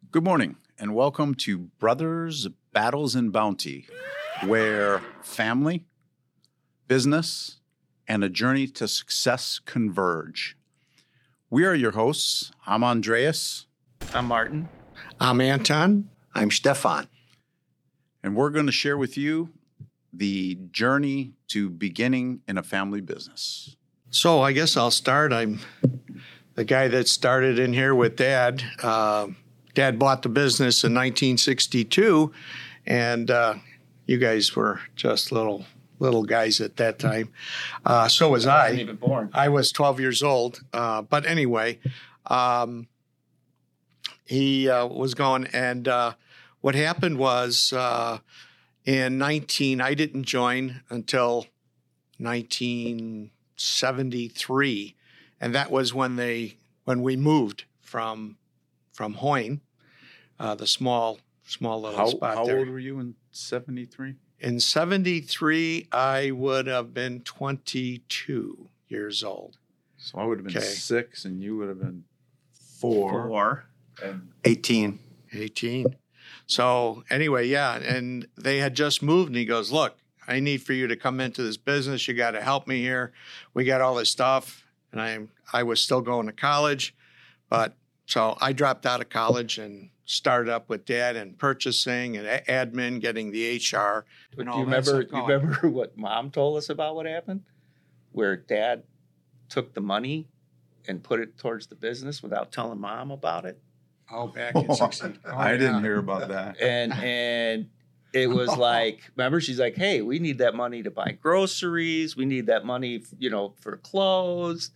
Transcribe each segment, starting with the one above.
Good morning, and welcome to Brothers, Battles, and Bounty, where family, business, and a journey to success converge. We are your hosts. I'm Andreas. I'm Martin. I'm Anton. I'm Stefan. And we're going to share with you the journey to beginning in a family business. So I guess I'll start. I'm the guy that started in here with Dad. Dad bought the business in 1962, and you guys were just little guys at that time. So was I. I wasn't even born. I was 12 years old. But anyway, he was going, and what happened was I didn't join until 1973, and that was when we moved from Hoyne, the small little spot how there. How old were you in 73? In 73, I would have been 22 years old. So I would have been Okay. 6, and you would have been 4. And 18. 18. So anyway, yeah, and they had just moved, and he goes, "Look, I need for you to come into this business. You got to help me here. We got all this stuff." And I was still going to college, but so I dropped out of college and started up with Dad in purchasing and admin, getting the HR. Do and you all that remember? stuff going. You remember what Mom told us about what happened? Where Dad took the money and put it towards the business without telling Mom about it, Oh, back in 60. Oh, I didn't yeah. hear about that. and it was like, remember? She's like, "Hey, we need that money to buy groceries. We need that money, for clothes,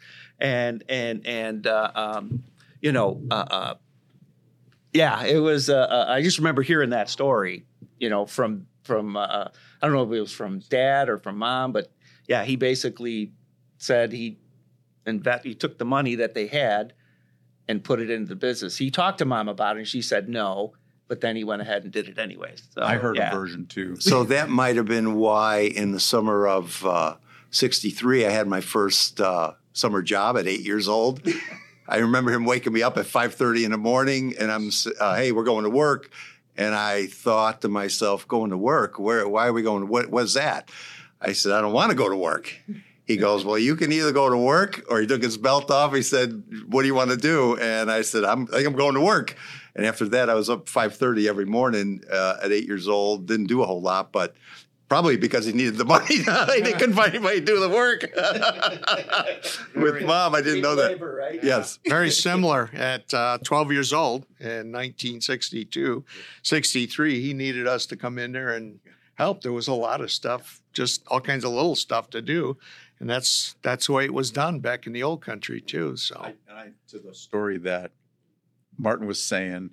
yeah." It was. I just remember hearing that story, from I don't know if it was from Dad or from Mom, but yeah, he basically said he took the money that they had and put it into the business. He talked to Mom about it, and she said no, but then he went ahead and did it anyways. So, I heard yeah. a version too. So that might have been why in the summer of 63, I had my first summer job at 8 years old. I remember him waking me up at 5:30 in the morning, and I'm, "Hey, we're going to work." And I thought to myself, "Going to work? Why are we going? What's that?" I said, "I don't want to go to work." He goes, "Well, you can either go to work," or he took his belt off. He said, "What do you want to do?" And I said, I think I'm going to work. And after that, I was up 5:30 every morning at 8 years old. Didn't do a whole lot, but probably because he needed the money. They couldn't find anybody to do the work. With Mom, I didn't know that. Labor, right? Yes. Very similar at 12 years old in 1962, 63. He needed us to come in there and help. There was a lot of stuff, just all kinds of little stuff to do. And that's the way it was done back in the old country too. So To the story that Martin was saying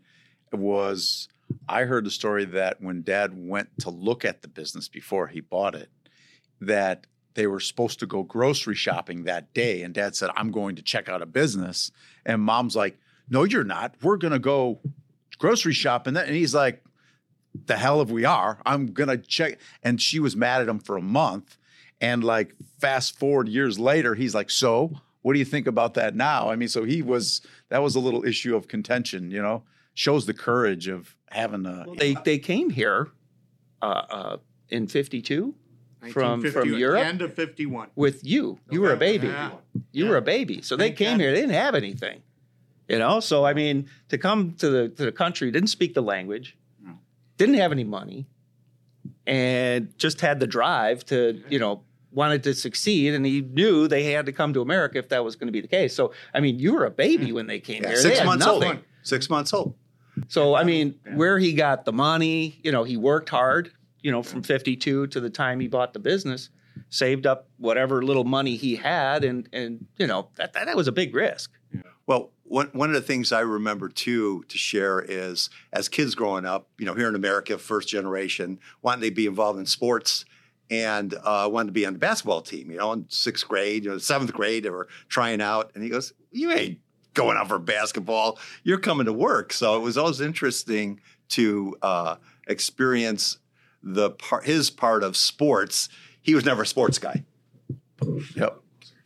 I heard the story that when Dad went to look at the business before he bought it, that they were supposed to go grocery shopping that day. And Dad said, "I'm going to check out a business." And Mom's like, "No, you're not. We're going to go grocery shopping." And he's like, "The hell if we are. I'm going to check." And she was mad at him for a month. And like fast forward years later, he's like, "So what do you think about that now?" I mean, so that was a little issue of contention, shows the courage of having a. Well, they came here in 52 from 1951, Europe end of 51. with you. You were a baby. Yeah. You were a baby. So they Thank came God. here. They didn't have anything. So I mean, to come to the country, didn't speak the language, didn't have any money, and just had the drive to, wanted to succeed, and he knew they had to come to America if that was going to be the case. So I mean, you were a baby when they came Yeah, here. They 6 had months nothing. old. 6 months old. So, I mean, where he got the money, he worked hard, from 52 to the time he bought the business, saved up whatever little money he had. And that was a big risk. Well, one of the things I remember, too, to share is as kids growing up, here in America, first generation, wanting to be involved in sports and wanted to be on the basketball team, in sixth grade, seventh grade, they were trying out. And he goes, "You ain't going out for basketball. You're coming to work." So it was always interesting to experience his part of sports. He was never a sports guy. Yep.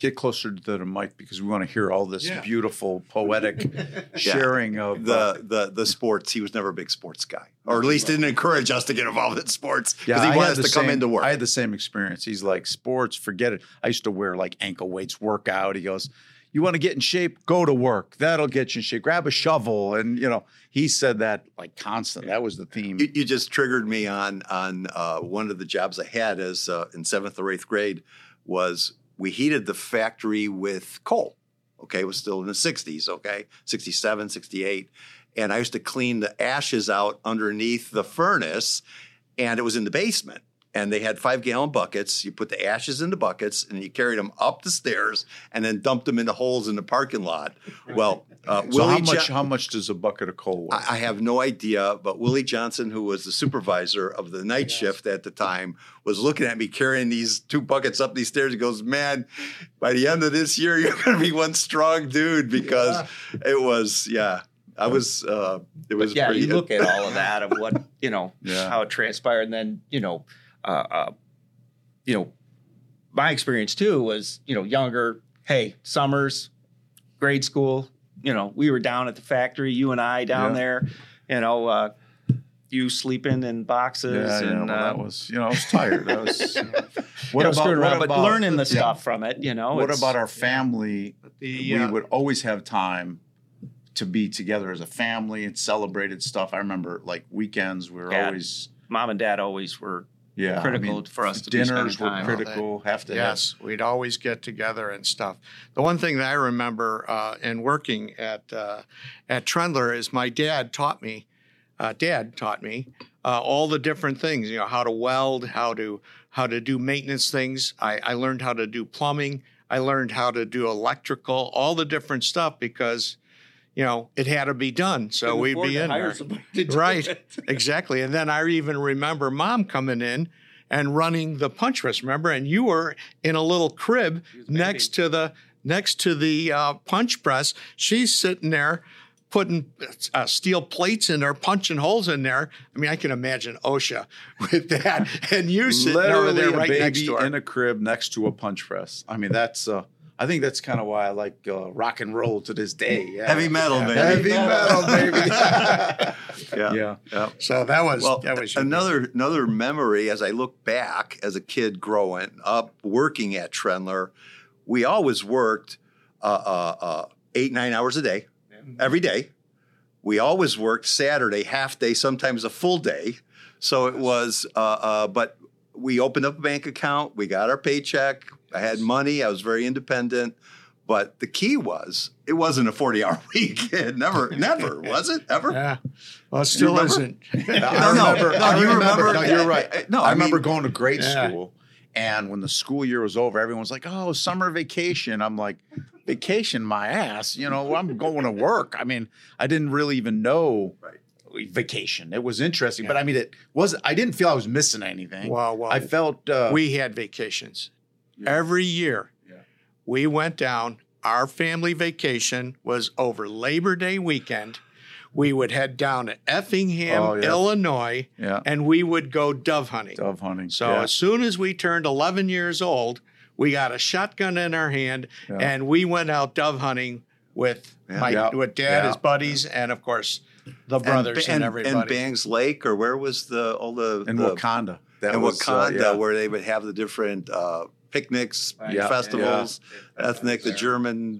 get closer to the mic because we want to hear all this Yeah. beautiful, poetic sharing of the sports. He was never a big sports guy, or at least didn't encourage us to get involved in sports because I he wanted had us to come into work. I had the same experience. He's like, sports, forget it. I used to wear like ankle weights, work out. He goes, you want to get in shape? Go to work. That'll get you in shape. Grab a shovel. And, he said that like constant. That was the theme. You just triggered me on one of the jobs I had as in 7th or 8th grade was we heated the factory with coal. Okay, it was still in the 60s, okay, 67, 68. And I used to clean the ashes out underneath the furnace, and it was in the basement. And they had 5-gallon buckets. You put the ashes in the buckets, and you carried them up the stairs, and then dumped them in the holes in the parking lot. Well, So how much does a bucket of coal weigh? I have no idea, but Willie Johnson, who was the supervisor of the night shift at the time, was looking at me carrying these 2 buckets up these stairs. He goes, man, by the end of this year, you're going to be one strong dude because it was, I was, it was Yeah, pretty you good. look at all of that of what, Yeah. how it transpired. And then, my experience too was, younger, hey, summers, grade school, we were down at the factory, you and I down there, you sleeping in boxes. And that was, I was tired. I was, but learning the stuff from it, What about our family? The, We would always have time to be together as a family and celebrated stuff. I remember like weekends, we were always, mom and dad always were critical for us to be dinners spending were time. critical. Have to Yes, we'd always get together and stuff. The one thing that I remember in working at Trendler is my dad taught me. All the different things. How to weld, how to do maintenance things. I learned how to do plumbing. I learned how to do electrical. All the different stuff because it had to be done. So we'd be in there. Right, exactly. And then I even remember Mom coming in and running the punch press. Remember, and you were in a little crib next to the punch press. She's sitting there putting steel plates in there, punching holes in there. I mean, I can imagine OSHA with that, and you sitting over there right next to her in a crib next to a punch press. I mean, that's. I think that's kind of why I like rock and roll to this day. Yeah. Heavy metal, baby. Heavy metal, baby. Yeah. So that was another memory as I look back as a kid growing up working at Trendler. We always worked 8-9 hours a day, every day. We always worked Saturday, half day, sometimes a full day. So it was, but we opened up a bank account. We got our paycheck. I had money. I was very independent. But the key was, it wasn't a 40-hour week. It never, was it? Ever? Yeah. Well, it still isn't. I remember. No, you're right. No, I remember going to grade school, and when the school year was over, everyone was like, "Oh, summer vacation." I'm like, "Vacation, my ass!" I'm going to work. I mean, I didn't really even know vacation. It was interesting, but I mean, it wasn't. I didn't feel I was missing anything. Well, I felt we had vacations every year. We went down. Our family vacation was over Labor Day weekend. We would head down to Effingham, Illinois, and we would go dove hunting. So as soon as we turned 11 years old, we got a shotgun in our hand, and we went out dove hunting with Dad, his buddies, and of course the brothers and everybody. And Bangs Lake, or where was in Wakanda? Wakanda, where they would have the different picnics, festivals, ethnic, the German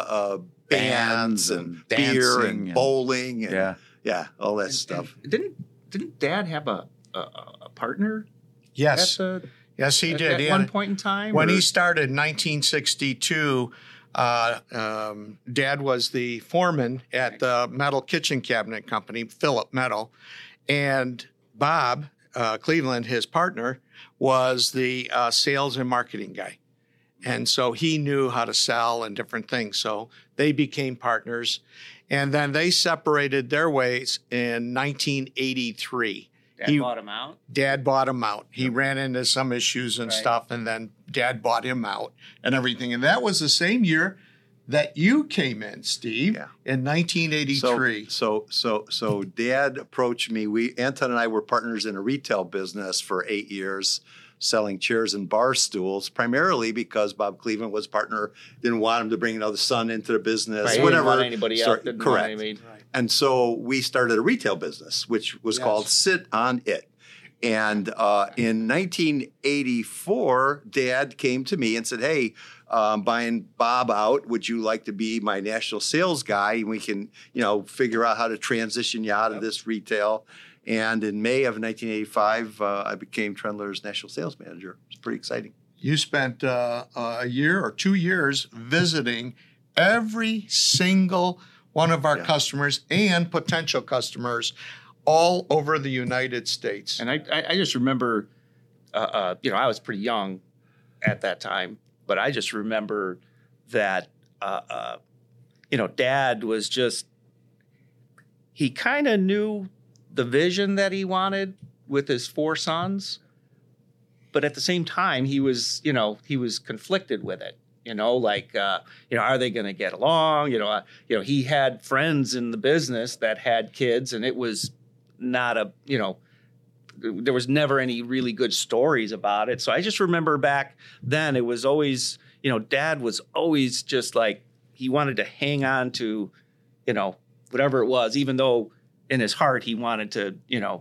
bands and beer and bowling and all that stuff. Didn't Dad have a partner? Yes, yes, he did. At one point in time, when he started in 1962. Dad was the foreman at the Metal Kitchen Cabinet Company, Philip Metal, and Bob Cleveland, his partner, was the sales and marketing guy. And so he knew how to sell and different things. So they became partners. And then they separated their ways in 1983. Dad bought him out? Dad bought him out. He ran into some issues and stuff, and then Dad bought him out and everything. And that was the same year that you came in, Steve, in 1983. So Dad approached me. Anton and I were partners in a retail business for 8 years. selling chairs and bar stools, primarily because Bob Cleveland was partner, didn't want him to bring another son into the business, Right. He whatever. didn't want anybody else. Didn't want Correct. anybody- And so we started a retail business, which was called Sit On It. And in 1984, Dad came to me and said, "Hey, I'm buying Bob out. Would you like to be my national sales guy? And we can, figure out how to transition you out of this retail." And in May of 1985, I became Trendler's national sales manager. It's pretty exciting. You spent a year or 2 years visiting every single one of our customers and potential customers all over the United States. And I just remember, I was pretty young at that time, but I just remember that, Dad was just, he kind of knew the vision that he wanted with his 4 sons, but at the same time, he was conflicted with it. Are they going to get along? He had friends in the business that had kids, and it was not there was never any really good stories about it. So I just remember back then, it was always, Dad was always just like, he wanted to hang on to, whatever it was, even though in his heart he wanted to,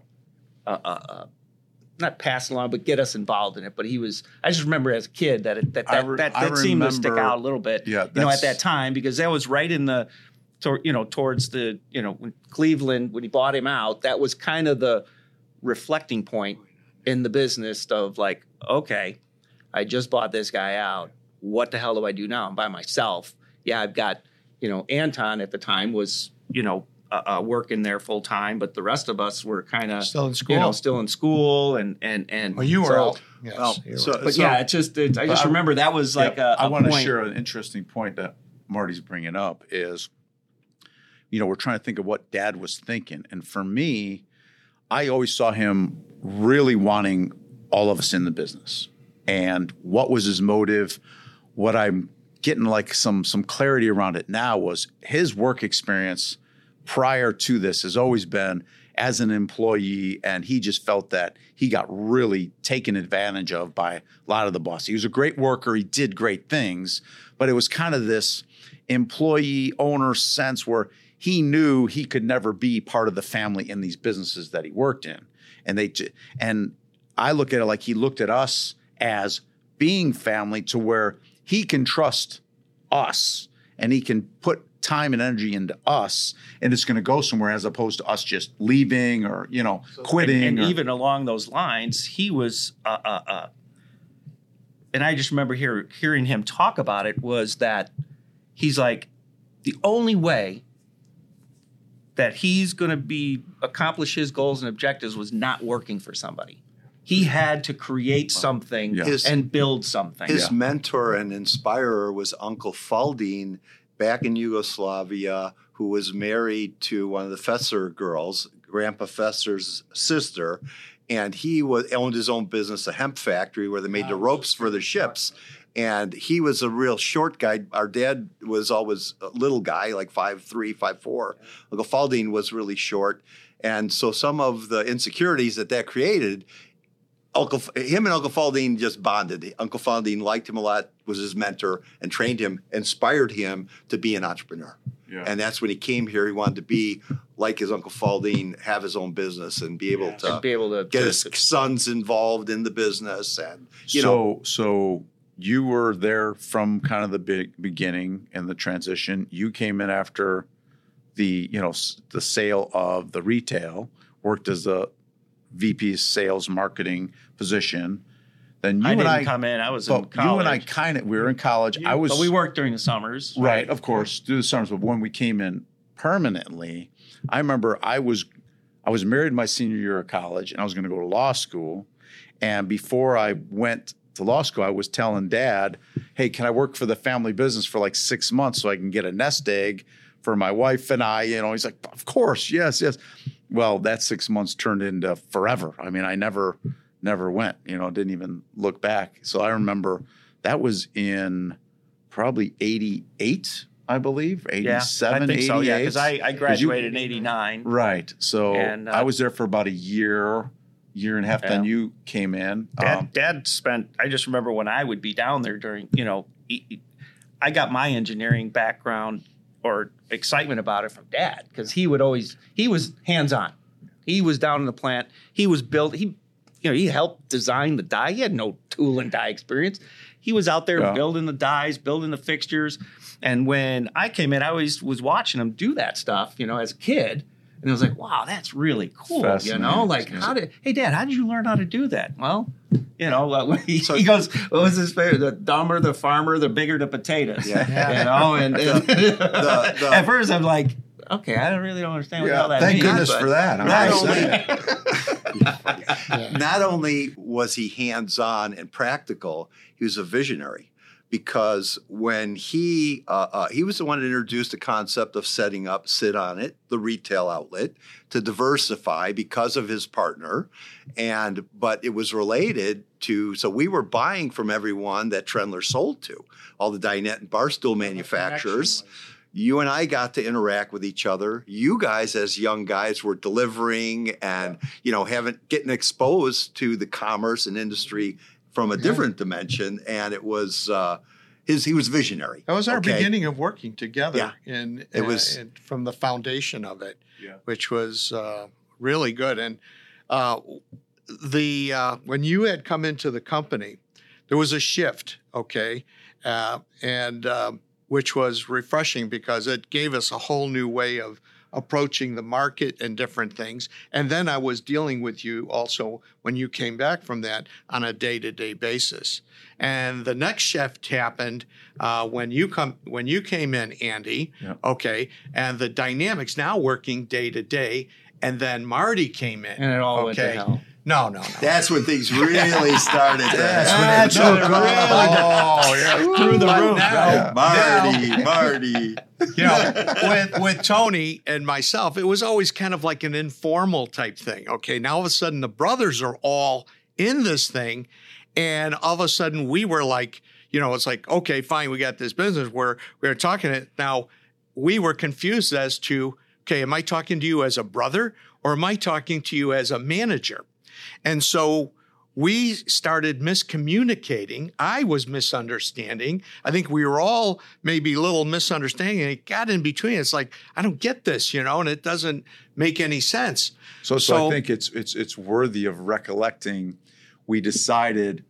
not pass along, but get us involved in it. But I just remember as a kid that seemed to stick out a little bit, at that time, because that was right in the, towards the, when Cleveland, when he bought him out, that was kind of the reflecting point in the business of like, okay, I just bought this guy out. What the hell do I do now? I'm by myself. Yeah, I've got, Anton at the time was, working there full time, but the rest of us were kind of still in school, and well, you were so, out. Yes, well, you were so- out. I just remember that was like I want to point. share an interesting point that Marty's bringing up is, we're trying to think of what Dad was thinking. And for me, I always saw him really wanting all of us in the business. And what was his motive? What I'm getting like some clarity around it now was his work experience prior to this has always been as an employee, and he just felt that he got really taken advantage of by a lot of the bosses. He was a great worker. He did great things, but it was kind of this employee owner sense where he knew he could never be part of the family in these businesses that he worked in. And I look at it like he looked at us as being family to where he can trust us and he can put time and energy into us, and it's going to go somewhere as opposed to us just leaving or, quitting. And even along those lines, he was, and I just remember hearing him talk about it was that he's like, the only way that he's going to accomplish his goals and objectives was not working for somebody. He had to create something and build something. His mentor and inspirer was Uncle Faldine back in Yugoslavia, who was married to one of the Fesser girls, Grandpa Fesser's sister. And he owned his own business, a hemp factory where they made the ropes for the ships. And he was a real short guy. Our dad was always a little guy, like 5'3", 5'4". Uncle Faldine was really short. And so some of the insecurities that created, him and Uncle Faldine just bonded. Uncle Faldine liked him a lot, was his mentor, and trained him, inspired him to be an entrepreneur. Yeah. And that's when he came here. He wanted to be like his Uncle Faldine, have his own business, and be able to get his sons involved in the business. And so you were there from kind of the beginning and the transition. You came in after the sale of the retail, worked as a VP sales marketing position. Then I didn't come in. I was in college. You and I we were in college. But we worked during the summers. Right, of course, through the summers. But when we came in permanently, I remember I was married my senior year of college, and I was going to go to law school. And before I went to law school, I was telling Dad, hey, can I work for the family business for like 6 months so I can get a nest egg for my wife and I? He's like, of course, yes. Well, that 6 months turned into forever. I mean, I never went, didn't even look back. So I remember that was in probably 88, I believe, 87, I think 88. so, yeah, because I graduated in 89. Right. So I was there for about a year year and a half, then Yeah. you came in. Dad spent. I just remember when I would be down there during. I got my engineering background or excitement about it from Dad because he was hands on. He was down in the plant. He was he helped design the die. He had no tool and die experience. He was out there building the dies, building the fixtures. And when I came in, I always was watching him do that stuff, as a kid. And I was like, wow, that's really cool. Like, hey, Dad, how did you learn how to do that? Well, he goes, what was his favorite? The dumber the farmer, the bigger the potatoes. Yeah. And at first I'm like, okay, I really don't understand what the hell that thank means. goodness for that. Not only was he hands-on and practical, he was a visionary. Because when he was the one that introduced the concept of setting up Sit On It, the retail outlet, to diversify because of his partner, but it was related to. So we were buying from everyone that Trendler sold to, all the dinette and barstool manufacturers. You and I got to interact with each other. You guys, as young guys, were delivering and getting exposed to the commerce and industry from a different dimension, and it was he was visionary. That was our beginning of working together, and it was from the foundation of it, which was really good. And when you had come into the company, there was a shift, which was refreshing because it gave us a whole new way of approaching the market and different things. And then I was dealing with you also when you came back from that on a day-to-day basis. And the next shift happened when you came in, Andy, and the dynamics now working day to day. And then Marty came in. And it all went to hell. No. That's when things really started. That's when it through the roof. Marty. With Tony and myself, it was always kind of like an informal type thing. Okay, now all of a sudden the brothers are all in this thing, and all of a sudden we were like, it's like, okay, fine, we got this business where we're talking it. Now we were confused as to, okay, am I talking to you as a brother or am I talking to you as a manager? And so we started miscommunicating. I was misunderstanding. I think we were all maybe a little misunderstanding. And it got in between. It's like, I don't get this, and it doesn't make any sense. So I think it's worthy of recollecting. We decided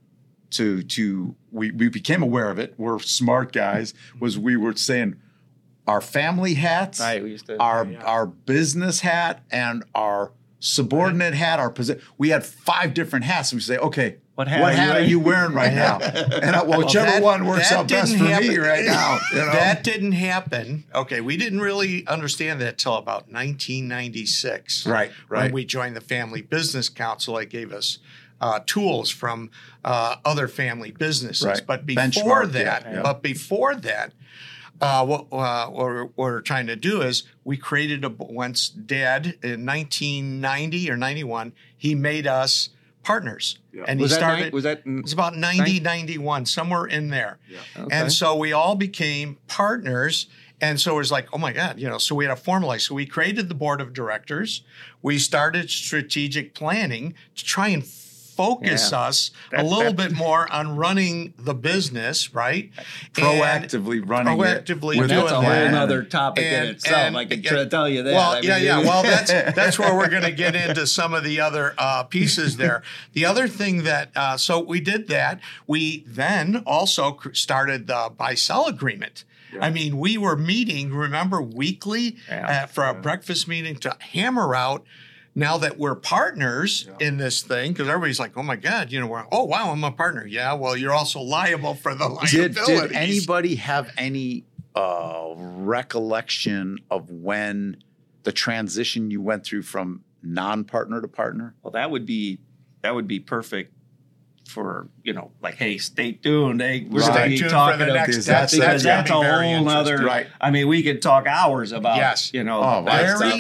we became aware of it. We're smart guys. We were saying our family hats, our business hat, and our subordinate hat, our position. We had 5 different hats, and we say, okay, what hat are you wearing right now? And whichever one works out best for me right now. That didn't happen. Okay, we didn't really understand that till about 1996. Right. When we joined the Family Business Council, it gave us tools from other family businesses. Right. But before that, what we're trying to do is we created once Dad in 1990 or 91, he made us partners. Yeah. And it was about 90, 91, somewhere in there. Yeah. Okay. And so we all became partners. And so it was like, oh my God, so we had to formalize. So we created the board of directors. We started strategic planning to try and focus us a little bit more on running the business, right? Proactively running it. That's a whole other topic in itself. I can tell you that. Well, Well, that's where we're going to get into some of the other pieces there. The other thing that, so we did that. We then also started the buy-sell agreement. Yeah. I mean, we were meeting, remember, weekly for a breakfast meeting to hammer out. Now that we're partners in this thing, because everybody's like, oh my God, oh wow, I'm a partner. Yeah, well, you're also liable for the liabilities. Did anybody have any recollection of when the transition you went through from non-partner to partner? Well, that would be perfect for, like, hey, stay tuned. Hey, we're going to be talking for the next because that's a whole other. Right. I mean, we could talk hours about. Yes. Very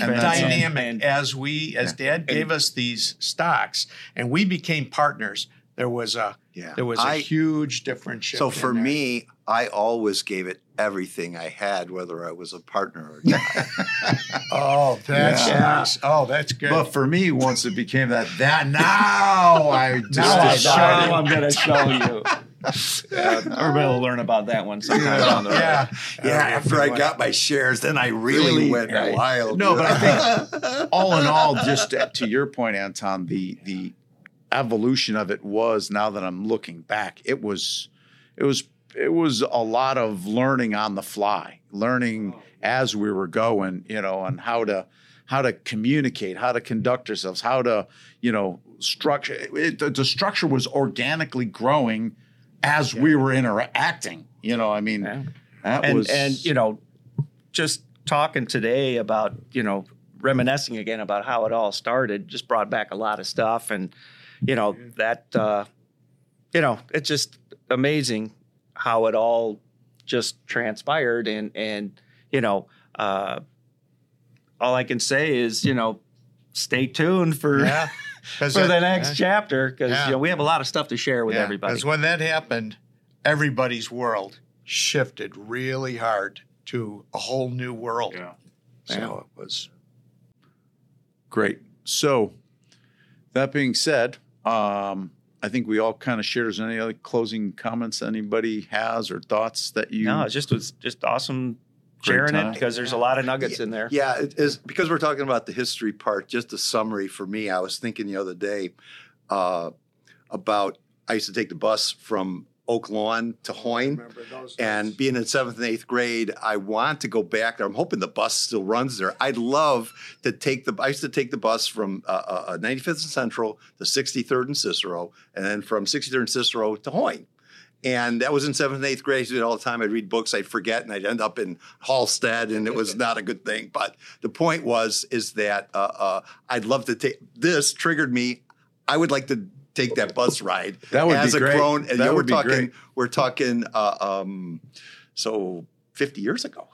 dynamic. As Dad gave us these stocks and we became partners. there was a Yeah. huge difference. So for me, I always gave it everything I had, whether I was a partner or not. Oh, that's Yeah. nice. Oh, that's good. But for me, once it became that now I just decided. I'm going to show you. Everybody will learn about that one sometime down the road. yeah. After I got my shares, then I really went right. wild. No, but I think all in all, just to your point, Anton, the evolution of it was, now that I'm looking back, it was a lot of learning on the fly, learning as we were going, and how to communicate, how to conduct ourselves, how to, structure it. The structure was organically growing as we were interacting, that was. And, just talking today about, reminiscing again about how it all started, just brought back a lot of stuff. And, that, it's just amazing how it all just transpired. And all I can say is, stay tuned for the next chapter, because we have a lot of stuff to share with everybody. Because when that happened, everybody's world shifted really hard to a whole new world. Yeah. So it was Great. So that being said, I think we all kind of shared. Is there any other closing comments anybody has or thoughts that you? No, it was just awesome Great sharing time. it, because there's a lot of nuggets in there. Yeah, it is, because we're talking about the history part. Just a summary for me. I was thinking the other day about, I used to take the bus from Oak Lawn to Hoyne, and being in 7th and 8th grade, I want to go back there. I'm hoping the bus still runs there. I'd love to I used to take the bus from 95th and Central to 63rd and Cicero, and then from 63rd and Cicero to Hoyne. And that was in 7th and 8th grade. I used to do it all the time. I'd read books, I'd forget, and I'd end up in Halstead, and it was not a good thing. But the point is that I'd love to take this. Triggered me. I would like to take that bus ride. That would as be a great. grown. And That would be great. We're talking. So 50 years ago.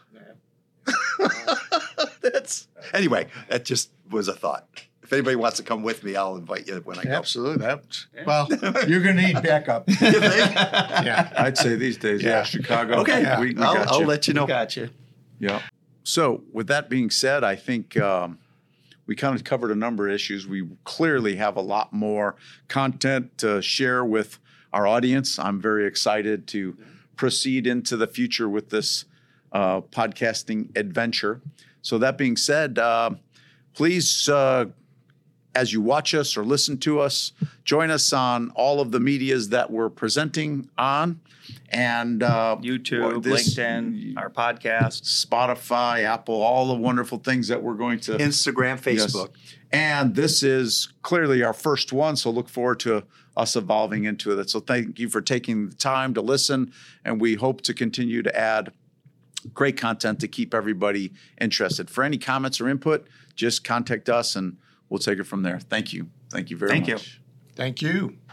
Anyway. That just was a thought. If anybody wants to come with me, I'll invite you when I go. absolutely. Well, you're going to need backup. Yeah. I'd say these days, Yeah. Chicago. Okay, we got I'll you. let you know. Gotcha. Yeah. So with that being said, I think we kind of covered a number of issues. We clearly have a lot more content to share with our audience. I'm very excited to proceed into the future with this podcasting adventure. So that being said, please, as you watch us or listen to us, join us on all of the medias that we're presenting on. And YouTube, LinkedIn, our podcast, Spotify, Apple, all the wonderful things that we're going to Instagram, Facebook. Yes. And this is clearly our first one, so look forward to us evolving into it. So thank you for taking the time to listen, and we hope to continue to add great content to keep everybody interested. For any comments or input, just contact us and we'll take it from there. Thank you. Thank you very much. Thank you. Thank you.